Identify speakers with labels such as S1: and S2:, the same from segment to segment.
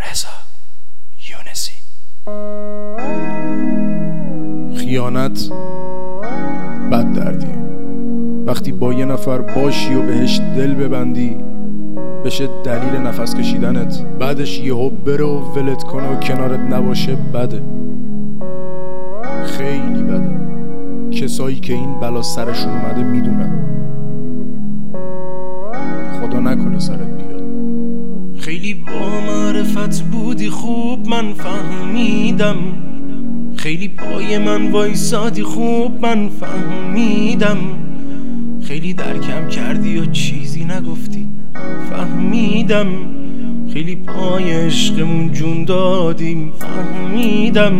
S1: رضا یونسی.
S2: خیانت بد دردیه. وقتی با یه نفر باشی و بهش دل ببندی بشه دلیل نفس کشیدنت، بعدش یهو بره و ولت کنه و کنارت نباشه بده، خیلی بده. کسایی که این بلا سرشون اومده میدونن. خدا نکنه سرت بیاد.
S1: خیلی با معرفت بودی خوب من فهمیدم، خیلی پای من وایسادی خوب من فهمیدم، خیلی درکم کردی و چیزی نگفتی فهمیدم، خیلی پای عشقمون جون دادیم فهمیدم.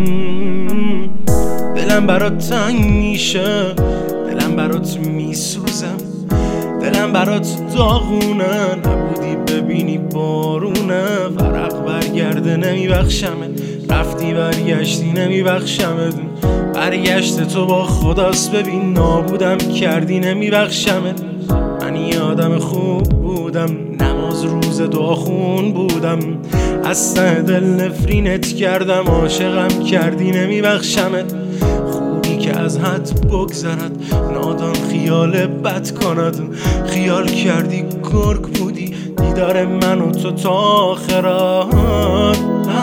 S1: دلم برات تنگ میشه، دلم برات میسوزم، دلم برات داغونه، نبودی ببینی بارونه، فرق برگرده نمیبخشمت، رفتی برگشتی نمیبخشمت، برگشت تو با خداست ببین نابودم کردی نمیبخشمت. من یه آدم خوب بودم، نماز روز دعاخون بودم، از ته دل نفرینت کردم، عاشقم کردی نمیبخشمت. خوبی که از حد بگذرد، نادان خیال بد کند، خیال کردی گرگ بودی دیدار من و تو تا آخرات.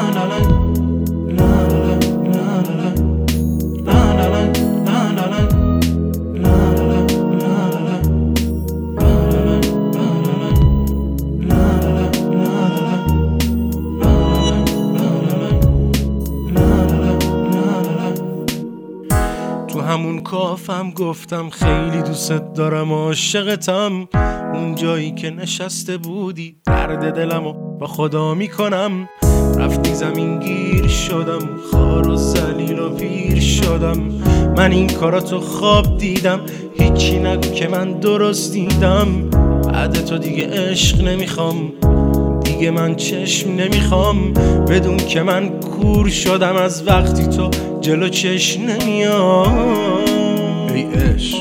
S1: تو همون کافم گفتم خیلی دوست دارم عاشقتم، اون جایی که نشسته بودی درد دلمو با خدا میکنم، رفتی زمین گیر شدم، خار و ذلیل و پیر شدم، من این کاراتو خواب دیدم، هیچی نگو که من درست دیدم، بعد تو دیگه عشق نمیخوام، دیگه من چشم نمیخوام، بدون که من کور شدم از وقتی تو جلو چشم نمیام.
S2: ای عشق،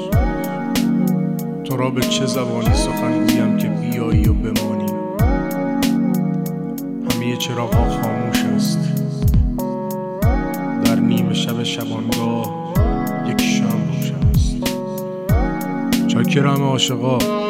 S2: تو را به چه زبانی سخن گویم که بیایی و بمانی؟ همه چراغ‌ها خاموش است، در نیمه شب شبانگاه یک شمع روشن است. چاکرم عاشقا.